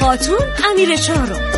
باهاتون امیر چهارم.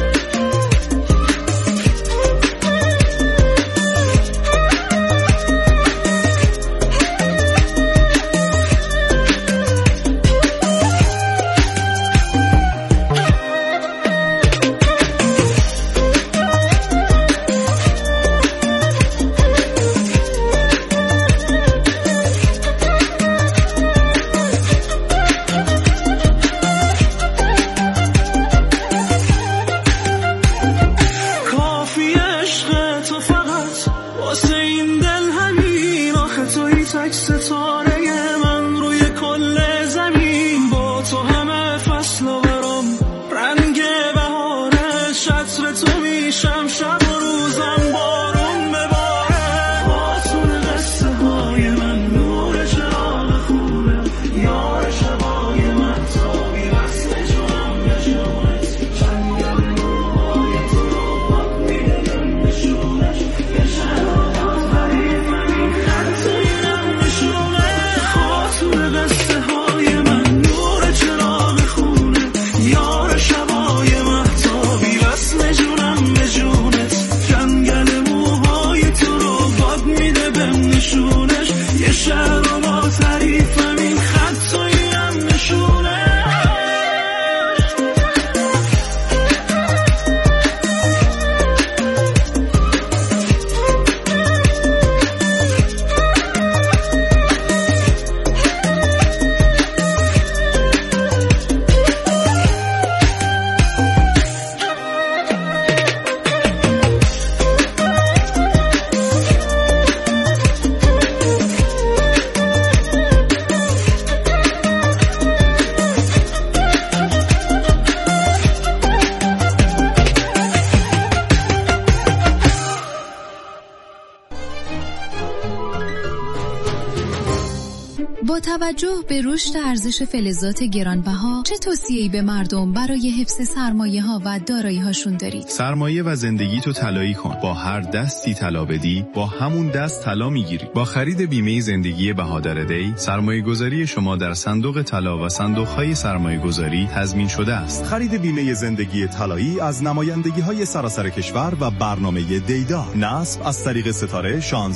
با توجه به رشد ارزش فلزات گرانبها چه توصیه‌ای به مردم برای حفظ سرمایه‌ها و دارایی‌هاشون دارید؟ سرمایه و زندگی تو طلایی کن. با هر دستی طلا بدی، با همون دست طلا میگیری. با خرید بیمه زندگی بهادر دی، سرمایه‌گذاری شما در صندوق طلا و صندوق‌های سرمایه‌گذاری تضمین شده است. خرید بیمه زندگی طلایی از نمایندگی‌های سراسر کشور و برنامه دیدا. نصب از طریق ستاره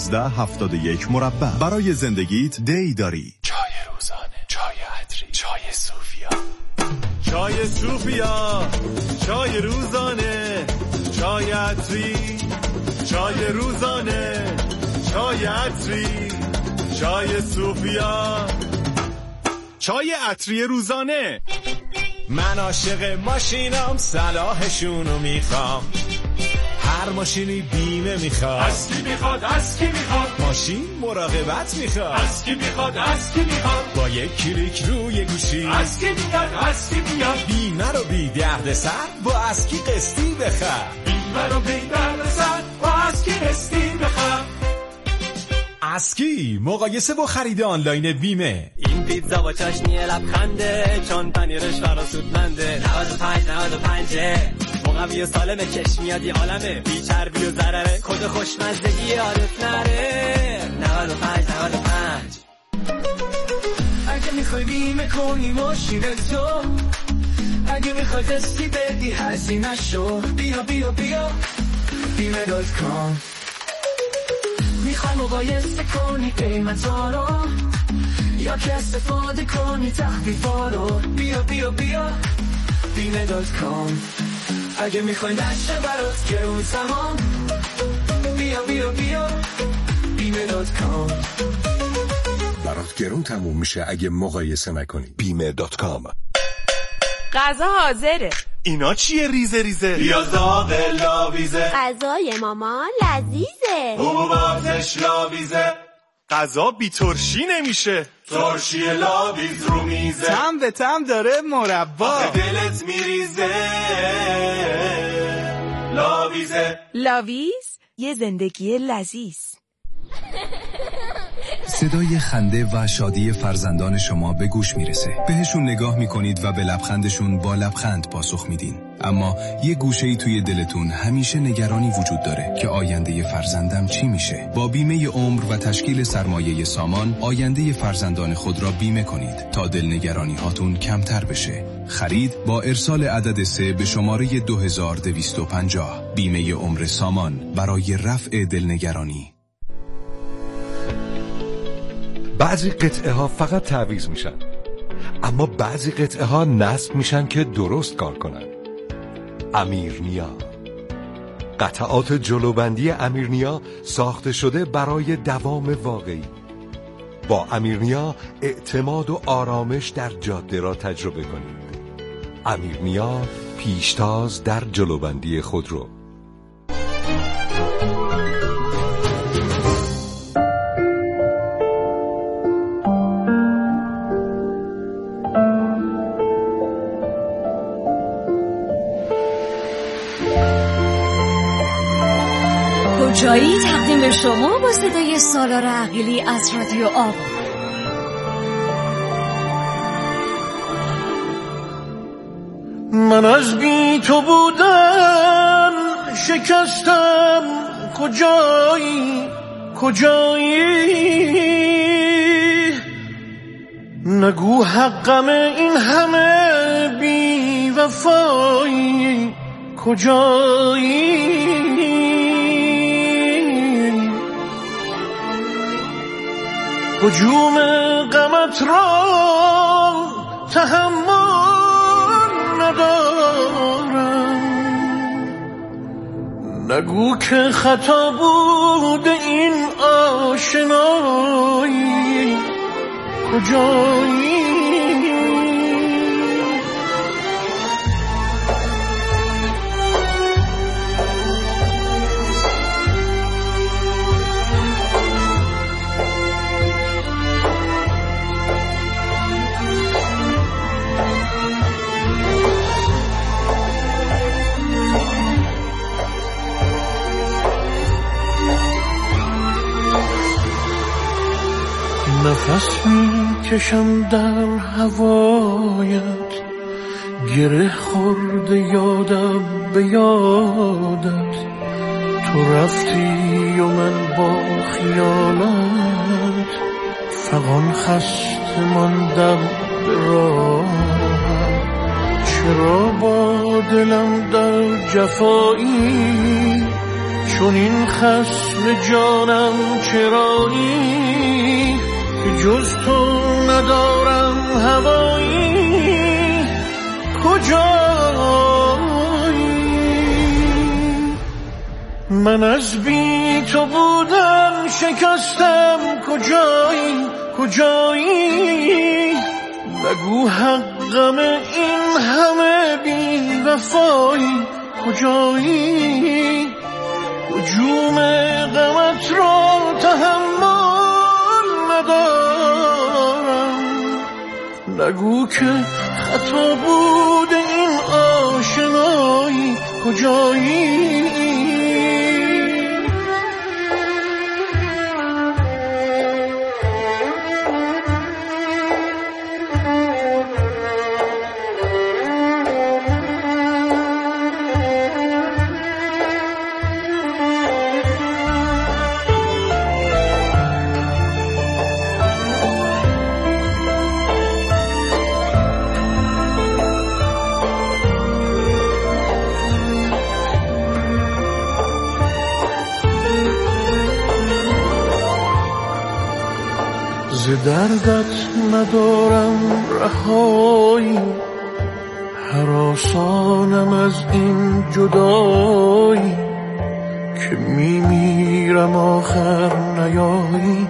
1671 مربع. برای زندگیت دی داری. چای روزانه، چای عطری، چای صوفیا. چای صوفیا، چای روزانه، چای عطری، چای روزانه، چای عطری، چای صوفیا، چای عطری روزانه. من عاشق ماشینام، صلاحشونو میخوام. هر ماشینی بیمه میخواد. از کی میخواد؟ از کی میخواد؟ ماشین مراقبت میخواد. از کی میخواد؟ از کی میخواد؟ با یک کلیک روی گوشی. از کی میاد؟ از کی میاد؟ بیمه رو بی دردسر با از کی قسطی بخر. بیمه رو بی دردسر با از کی قسطی بخر. اسکی مقایسه با خرید آنلاین بیمه. این پیتزا با چاشنی لبخنده، چون پنیرش فراسودمنده. 95 مقوی و سالمه، کش میاد یه عالمه، بی چربی و ضرره، کد خوشمزدگی یادت نره. 95 اگه میخوای بیمه کنی ماشین تو، اگه میخوای قسطی بدی هزینه شو، بیا بیا بیا بیمه.com. میخوای مقایسه کنی قیمتا رو، یا که استفاده کنی تخفیفا رو، بیا بیا بیا بیمه.com. اگه میخوای نشه برات گرون تمام، بیا بیا بیا بیمه.com. برات گرون تموم میشه اگه مقایسه نکنی. بیمه.com. غذا حاضره. اینا چیه ریزه ریزه؟ بیا زاغ لاویزه. غذای مامان لذیذه. حبوباتش لاویزه. غذا بی ترشی نمیشه. ترشی لاویز رو میزه. تم به تم داره مربا. آخه دلت میریزه. لاویزه. لاویز یه زندگی لذیذ. صدای خنده و شادی فرزندان شما به گوش میرسه. بهشون نگاه میکنید و به لبخندشون با لبخند پاسخ میدین. اما یه گوشه‌ای توی دلتون همیشه نگرانی وجود داره که آینده فرزندم چی میشه. با بیمه عمر و تشکیل سرمایه سامان آینده فرزندان خود را بیمه کنید تا دلنگرانی هاتون کمتر بشه. خرید با ارسال عدد 3 به شماره 2250. بیمه عمر سامان برای رفع دلنگرانی. بعضی قطعه ها فقط تعویض میشن، اما بعضی قطعه ها نصب میشن که درست کار کنن. امیرنیا، قطعات جلوبندی امیرنیا ساخته شده برای دوام واقعی. با امیرنیا اعتماد و آرامش در جاده را تجربه کنید. امیرنیا، پیشتاز در جلوبندی خودرو. کجایی تقدیم به شما با صدای سالار عقیلی از رادیو آوا. من از بی تو بودن شکستم، کجایی کجایی؟ نگو حقم این همه بی وفایی، کجایی؟ هجوم غمت را تحمل ندارم، نگو که خطا بود این آشنایی، کجایی؟ نفس میکشم در هوایت، گره خورده یادم به یادت. تو رفتی و من با خیالت، فغان خسته ماندم به راهت. چرا با دلم در جفایی، چون این خصم جانم چرایی؟ که جز تو ندارم هوایی، کجایی؟ من از بی تو بودم شکستم، کجایی کجایی؟ نگو حقم این همه بی وفایی، کجایی؟ هجوم غمت را تحمل ندارم، نگو که خطا بود این آشنایی، کجایی؟ ز دردت ندارم رهایی، هراسانم از این جدایی. که میمیرم آخر نیایی،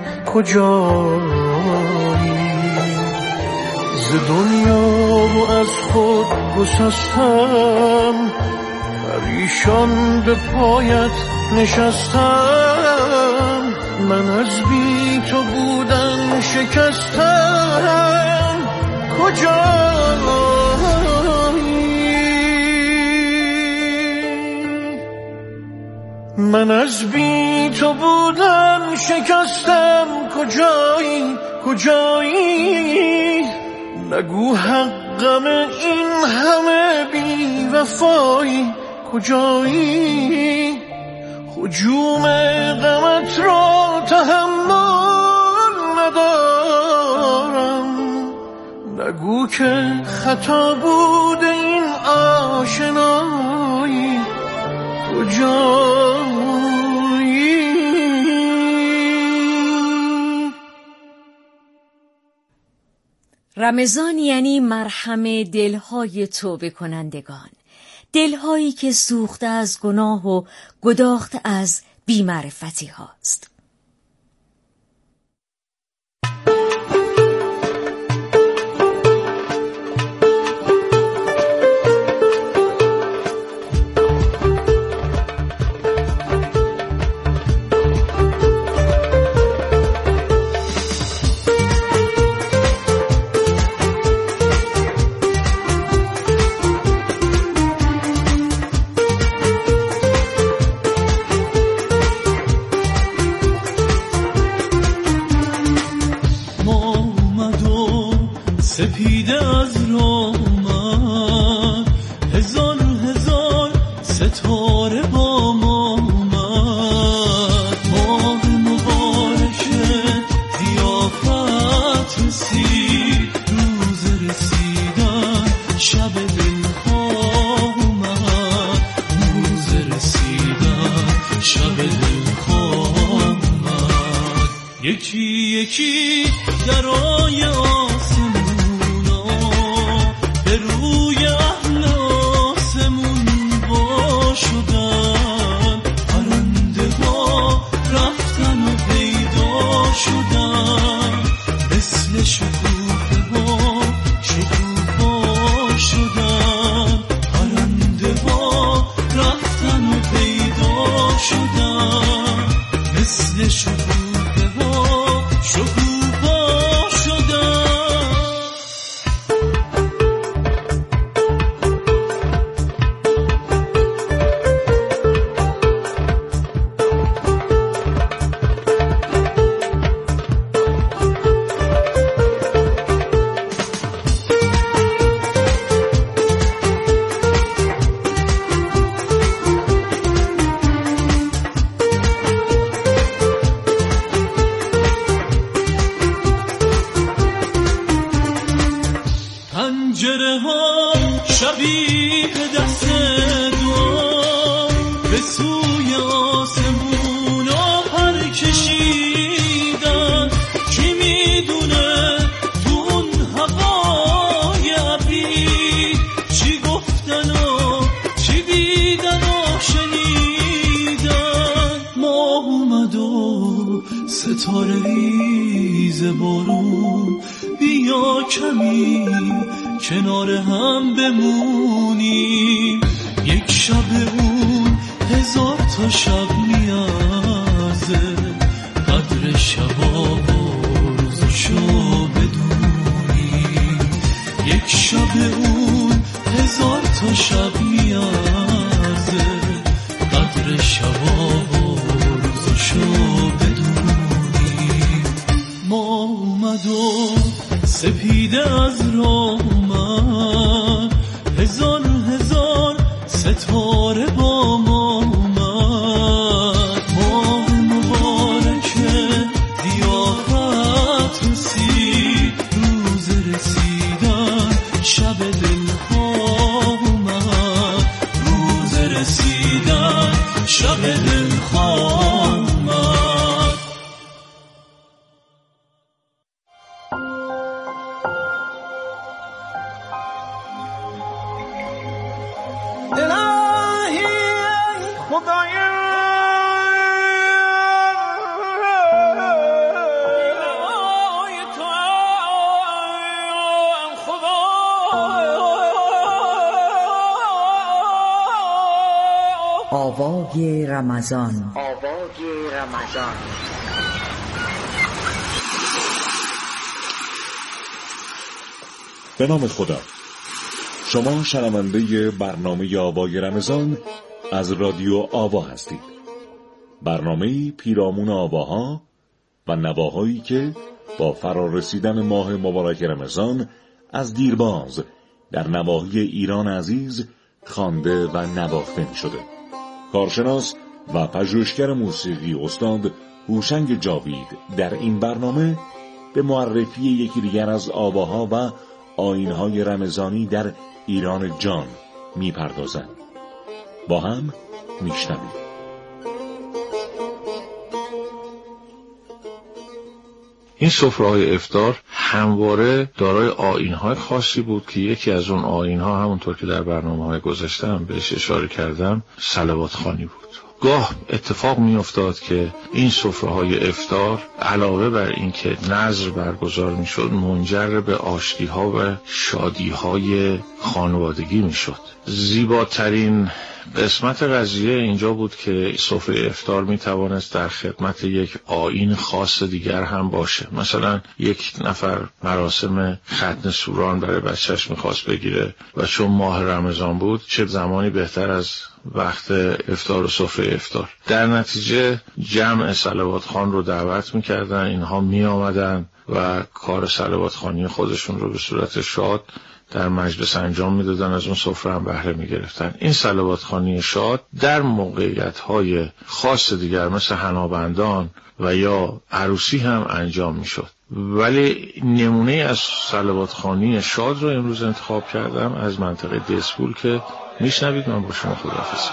کجایی؟ ز دنیا و از خود گسستم، پریشان به پایت نشستم. من از بی تو بودن شکستم، کجایی؟ من از بی تو بودن شکستم، کجایی کجایی؟ نگو حقم این همه بی صفایی کجایی؟ هجوم غمت را تحمل ندارم. نگو که خطا بوده این آشنایی کجایی؟ رمضان یعنی مرهم دلهای توبه کنندگان، دلهایی که سوخته از گناه و گداخته از بی‌معرفتی هاست. سپیده از رامت هزار هزار ستاره با ما اومد. ماه مبارک ضیافت رسید، روز رسیدن شب دلخواه اومد. روز رسیدن شب دلخواه اومد. یکی یکی درای روی اهل آسمون وا شدن، پرنده ها رفتن و پیدا شدن، مثل شکوفه ها شکوفا شدن. پرنده ها رفتن و پیدا شدن، مثل شکوفه ها شکوفا شدن. پنجره ها شبیه دست دعا به سوی آسمون ها پر کشیدن. کی میدونه تو اون هوای ابری چی گفتن و چی دیدن و شنیدن. ماه اومد و ستاره ریز بارون، بیا کمی کنار هم بمونیم. یک شب اون هزار تا شب نیازه، قدر شبا و روزشو بدونیم. یک شب اون هزار تا شب نیازه، قدر شبا و روزشو بدونیم. ما اومد و سپیده از رامت هزار هزار ستاره با ما اومد. ماه مبارک ضیافت رسید، روز رسیدن شب دلخواه اومد. روز رسیدن شب دلخواه اومد. آوای رمضان. به نام خدا. شما شنونده برنامه آوای رمضان از رادیو آوا هستید. برنامه پیرامون آواها و نواهایی که با فرارسیدن ماه مبارک رمضان از دیرباز در نواحی ایران عزیز خوانده و نواخته می شده. کارشناس و پژوهشگر موسیقی استاد هوشنگ جاوید در این برنامه به معرفی یکی دیگر از آواها و آیین‌های رمضانی در ایران جان می‌پردازند. با هم میشنویم. این سفره‌های افطار همواره دارای آیین‌های خاصی بود که یکی از اون آیین‌ها همونطور که در برنامه‌های گذشته هم بهش اشاره کردم صلوات خوانی بود. گاه اتفاق می افتاد که این سفره‌های افطار علاوه بر این که نذر برگزار می شد منجر به آشتی‌ها و شادی‌های خانوادگی می شد. زیباترین قسمت قضیه اینجا بود که سفره افطار می توانست در خدمت یک آیین خاص دیگر هم باشه. مثلا یک نفر مراسم ختنه سوران برای بچهش میخواست بگیره و چون ماه رمضان بود چه زمانی بهتر از وقت افطار و سفره افطار. در نتیجه جمع صلوات خوان رو دعوت میکردن، اینها می آمدن و کار صلوات خوانی خودشون رو به صورت شاد در مجلس انجام میدادن، از اون سفره هم بهره میگرفتن. این صلوات خوانی شاد در موقعیت‌های خاص دیگر مثل حنابندان و یا عروسی هم انجام میشد. ولی نمونه از صلوات خوانی شاد رو امروز انتخاب کردم از منطقه دسپول که میشنوید. من با شما خداحافظی.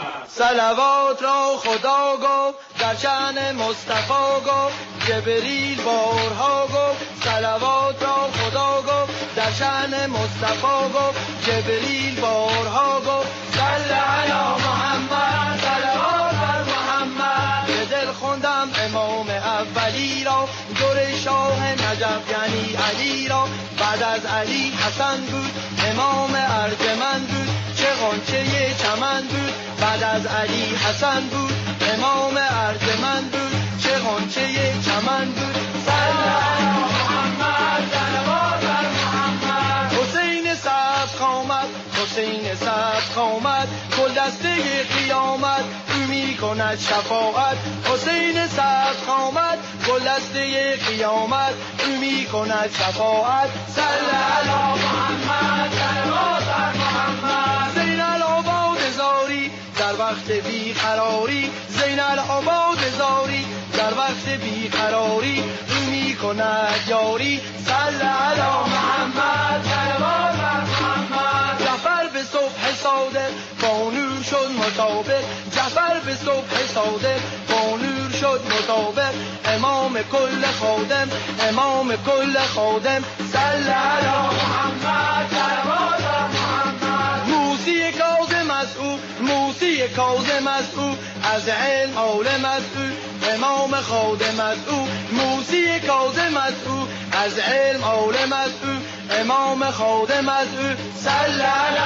صلوات را خدا گفت در شأن مصطفی گفت، جبریل بارها گفت صلوات را خدا گفت در شأن مصطفی گفت، جبریل بارها گفت صل علی محمد صلوات بر محمد. به دل خوندم امام اولی را، دور شاه نجف یعنی علی را، بعد از علی حسن بود امام ارجمند بود، چه غنچه چمن بود. بعد از علی حسن بود امام ارجمند بود، چه غنچه چمن بود. صلی علی محمد صلوات بر محمد. حسین سبز قامت حسین سبز قامت، گل دسته قیامت او می کند شفاعت. حسین سبز قامت گل دسته قیامت او می کند شفاعت. صلی علی محمد صلوات بر محمد. زین العباد زاری در وقت بیقراری، زین العباد زاری در وقت بیقراری او می کند یاری. صلی علی محمد صلوات بر محمد. جعفر به صبح صادق با نور شد مطابق، جعفر به صبح صادق با نور شد مطابق. امام کل خادم امام کل خادم. صلی علی محمد صلوات بر محمد. موسی کاظم از او موسی کاظم از او، از علم عالم از او امام خادم از او. موسی کاظم از او، از علم عالم از او امام خادم از او. صلی علی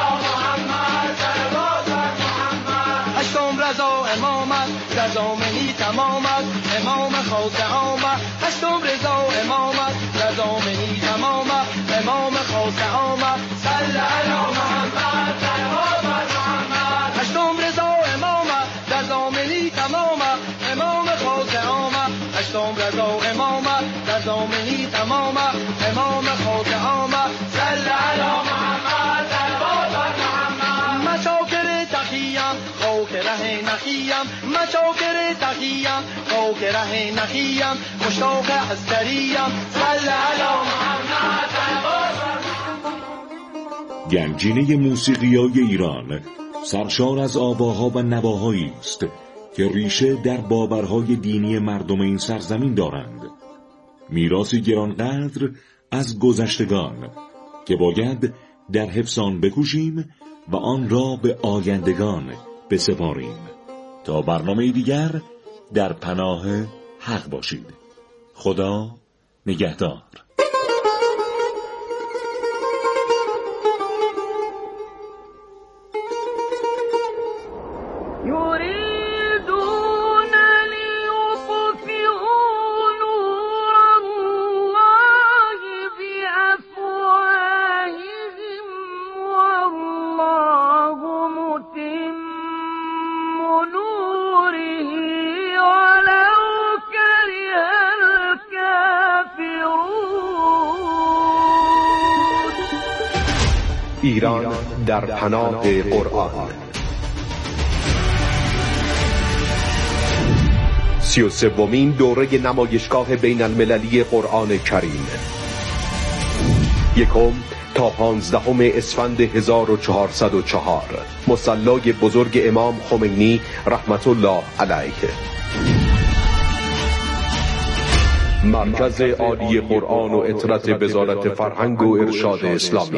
محمد صلوات بر محمد. هشتم رضا امامت رضا منی تمامت، امام خاص آمد. هشتم رضا امامت رضا منی تمامت، امام خاص آمد. صلی علی محمد صلوات بر محمد. هشتم رضا امامت رضا منی تمامت، امام خاص آمد. هشتم رضا امامت رضا منی تمامت، امام خاص آمد. صلی علی محمد صلوات بر محمد. مشاکر تقیم خاک ره نخیم، مشاکر تقیم خاک ره نخیم، مشتاق حضریم. صلی علی محمد صلوات بر محمد. گنجینه موسیقیای ایران سرشار از آواها و نواهایی است که ریشه در باورهای دینی مردم این سرزمین دارند. میراثی گرانقدر از گذشتگان که باید در حفظ آن بکوشیم و آن را به آیندگان بسپاریم. تا برنامه دیگر در پناه حق باشید. خدا نگهدار. ولو كره الكافرون. ایران در پناه قرآن. 33مین دوره نمایشگاه بین المللی قرآن کریم، 1 تا 15 اسفند 1404، مصلی بزرگ امام خمینی رحمت الله علیه. مرکز عالی قرآن و اطلاعات وزارت فرهنگ و ارشاد اسلامی.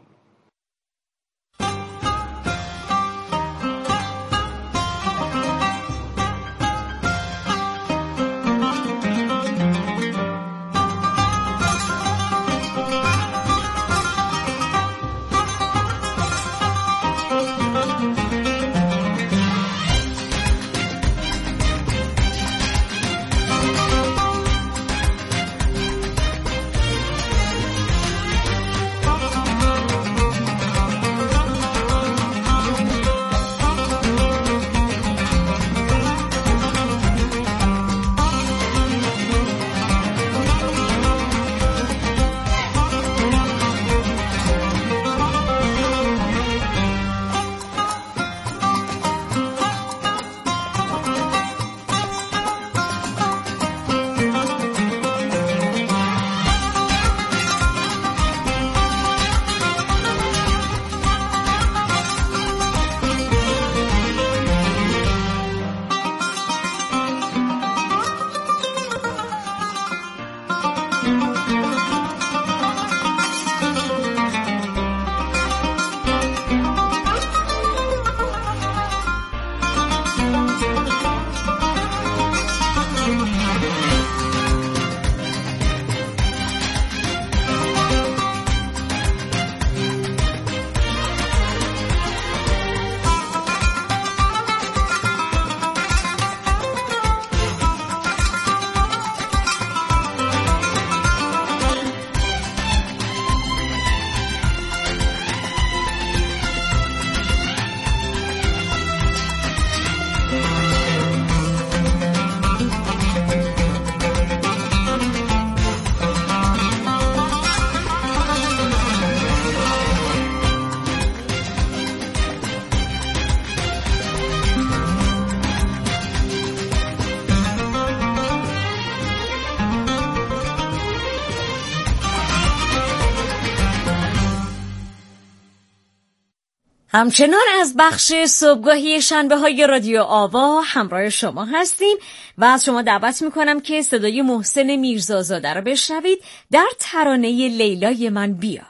همچنان از بخش صبحگاهی شنبه های رادیو آوا همراه شما هستیم و از شما دعوت میکنم که صدای محسن میرزازاده رو بشنوید در ترانه لیلای من بیا.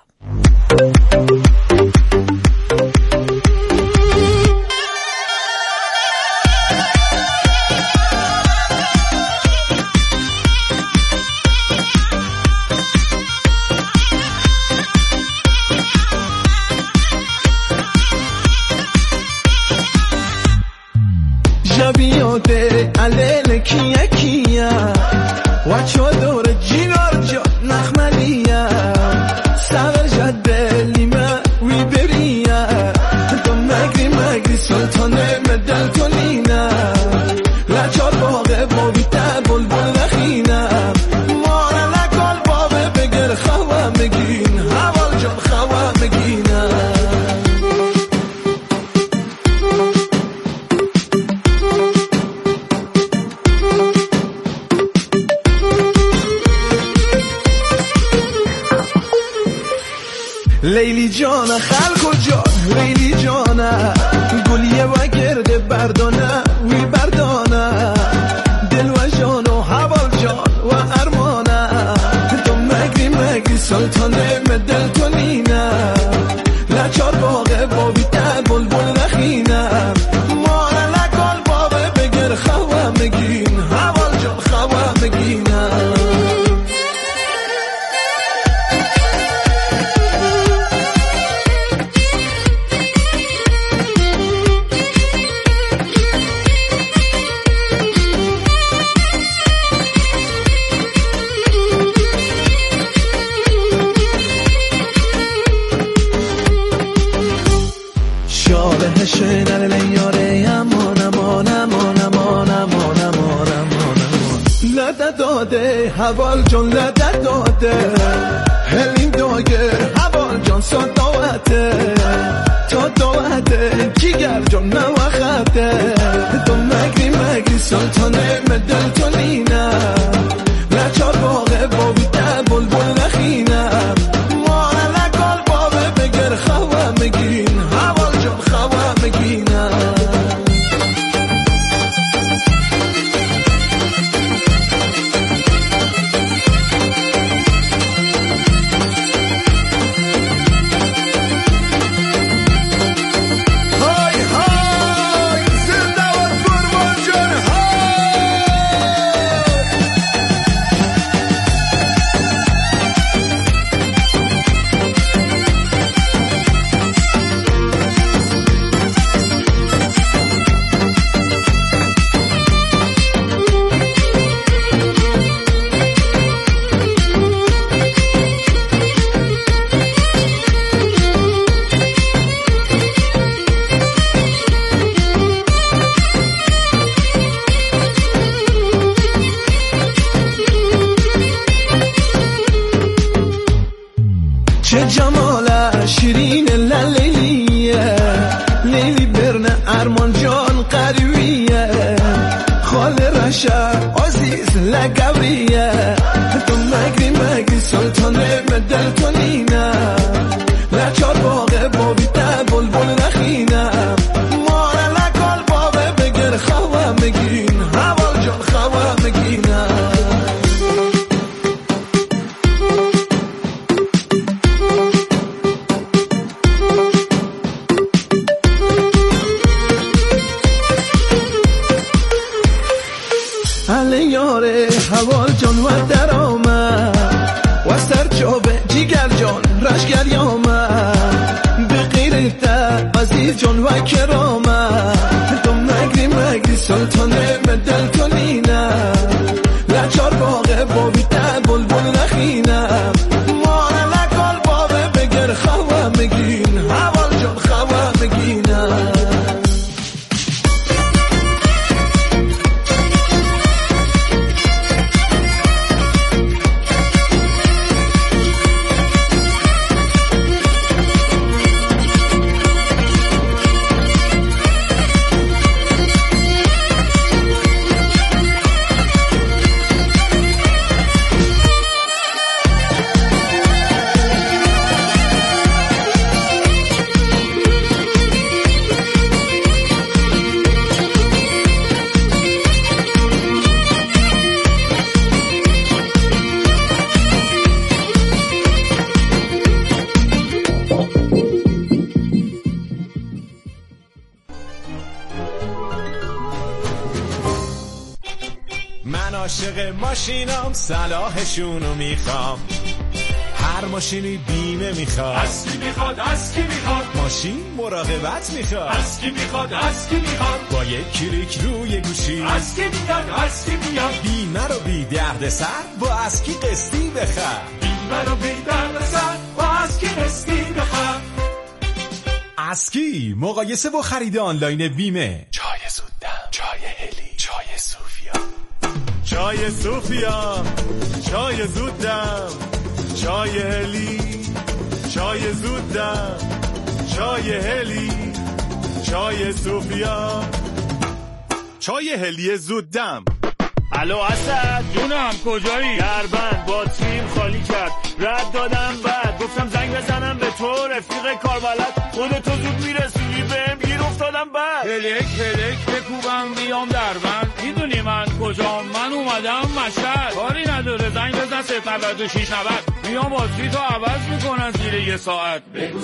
جبیاده علیل کیا کیا و چادر جینار جا نخملیا سور جده لیمه وی بریا تو مگری سلطان مدل تونینا لچار باغه بابیته بلبل نخینا مارا لکال بابه بگر خواه مگین حوال جان خواه مگینا لیلی جانا خلق جان لیلی جانا گلیه و گرده بردانه وی بردانه دل و جان و حوال جان و ارمانه تو مگری سلطانه مدل تونینه لچار باغه بابیته بلبل نخینه ماره لکال بابه بگر خواه مگین حوال جان خواه مگینه حوال جان لده داده هلین داگر حوال حوال جان صداوته تو دوته جیگر جان نوخته تو مگری سلطانه مدل تو نینم لچار باقه با بیده بلبل نخینم مانه لکال بابه بگر خواه مگین حوال جان خواه مگینم چه جمال شیرین لیلیه لیلی برن ارمان جان قریبیه خال رشا عزیز لگوریه تو مگری سلطانه مدل تو نینم لچار باقه با بیده بلبل نخینم مانه لکال بابه بگر خواه مگین حوال جان خواه مگینم یاره حوال جان و در آمد و سر چوبه جیگر جان رشگر آمد به غیرت عزیز جان و کرامت تو مگری سلطانه مدل تو نینم لچار باقه با بیده بلبل نخینم مانه لکال بابه بگر خواه مگین حوال جان خواه مگینم عاشق ماشینام صلاحشونو میخوام هر ماشینی بیمه میخواد از کی میخواد از کی میخواد ماشین مراقبت میخواد از کی میخواد از کی میخواد با یک کلیک روی گوشی از کی میاد از کی میاد بیمه رو بی درد سر با از کی قسطی بخر بیمه رو بی درد سر با از کی قسطی بخر از کی مقایسه با خرید آنلاین بیمه چای زودم چای هلی چای صوفیا چای صوفیا چای زودم چای هلی چای زودم چای هلی چای صوفیا چای هلی زودم. الو اسد جونم کجایی؟ دربند باتریم خالی کرد رد دادم بعد گفتم زنگ بزنم به تو رفیق کاربلد خودتو زود میرسونی بهم گیر افتادم بعد هلک بکوبم بیام دربند میدونی من کجام؟ من اومدم مشهد کاری نداره زنگ بزن 096 90 میام باتری تو عوض میکنن زیر یه ساعت بگو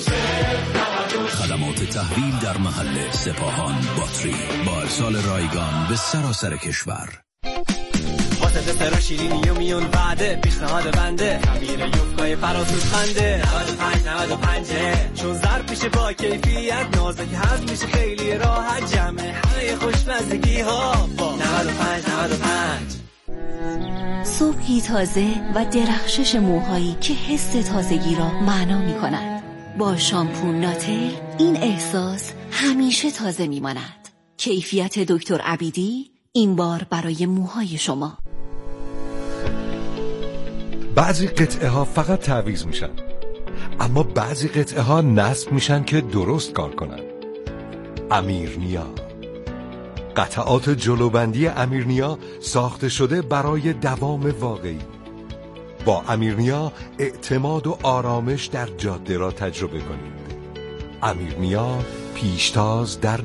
خدمات تحویل در محل سپاهان باتری با ارسال رایگان به سراسر کشور. واسه دسر و شیرینی و میون بعده پیشنهاد بنده خمیر یوفقای فراسوز خنده 95 چون ضرب میشه با کیفیت نازک هضم میشه خیلی راحت جمع همه خوشمزگی ها با 95 صبحی تازه و درخشش موهایی که حس تازگی را معنا می کند. با شامپو ناتل این احساس همیشه تازه می ماند. کیفیت دکتر عبیدی این بار برای موهای شما. بعضی قطعه ها فقط تعویض میشن، اما بعضی قطعه ها نصب میشن که درست کار کنن. امیرنیا. قطعات جلوبندی امیرنیا ساخته شده برای دوام واقعی. با امیرنیا اعتماد و آرامش در جاده را تجربه کنید. امیرنیا پیشتاز در